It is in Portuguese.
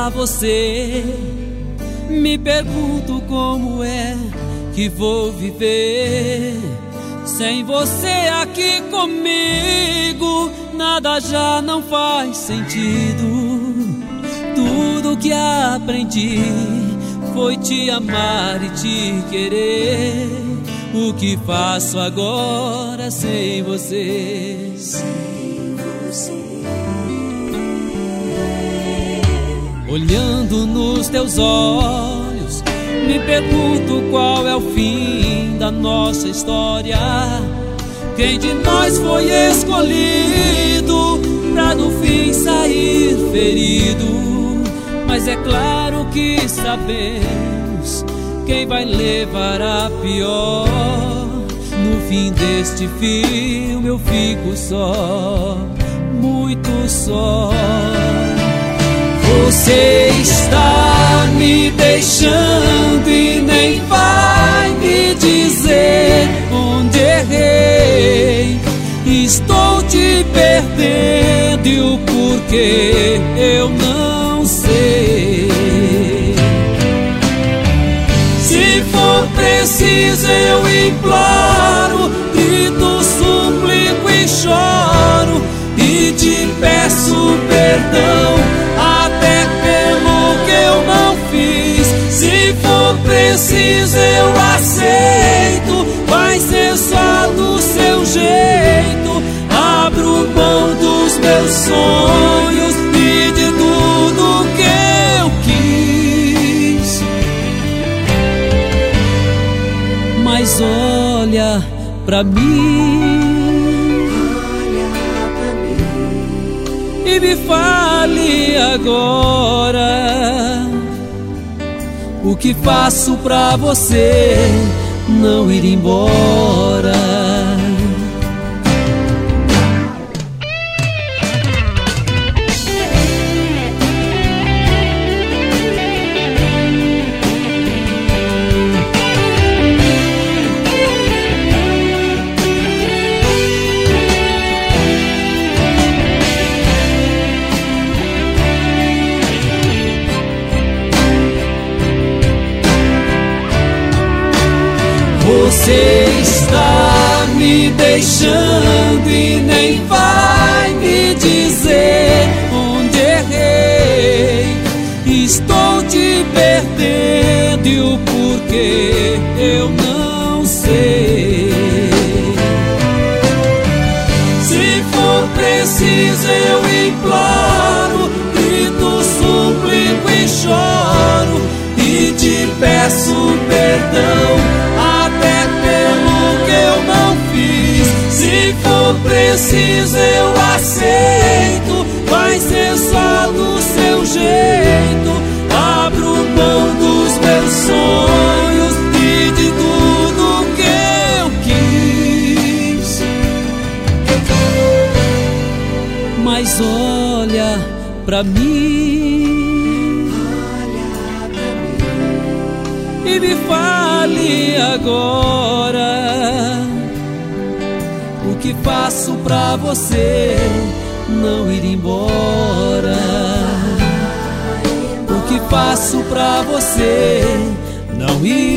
pra você. Me pergunto como é que vou viver sem você aqui comigo. Nada já não faz sentido. Tudo que aprendi foi te amar e te querer. O que faço agora sem você? Sem você. Olhando nos teus olhos, me pergunto qual é o fim da nossa história. Quem de nós foi escolhido pra no fim sair ferido? Mas é claro que sabemos quem vai levar a pior. No fim deste filme eu fico só, muito só. Você está me deixando e nem vai me dizer onde errei. Estou te perdendo e o porquê eu não sei. Se for preciso eu imploro, grito, suplico e choro e te peço perdão até pelo que eu não fiz. Se for preciso eu aceito, vai ser só do seu jeito. Abro mão dos meus sonhos e de tudo que eu quis. Mas olha pra mim, e me fale agora, o que faço pra você não ir embora? Você está me deixando e nem vai me dizer onde errei. Estou te perdendo e o porquê eu não sei. Se for preciso eu imploro, grito, suplico e choro e te peço perdão pelo que eu não fiz. Se for preciso eu aceito, vai ser só do seu jeito. Abro mão dos meus sonhos e de tudo que eu quis. Mas olha pra mim, e me fale agora, o que faço pra você não ir embora? O que faço pra você não ir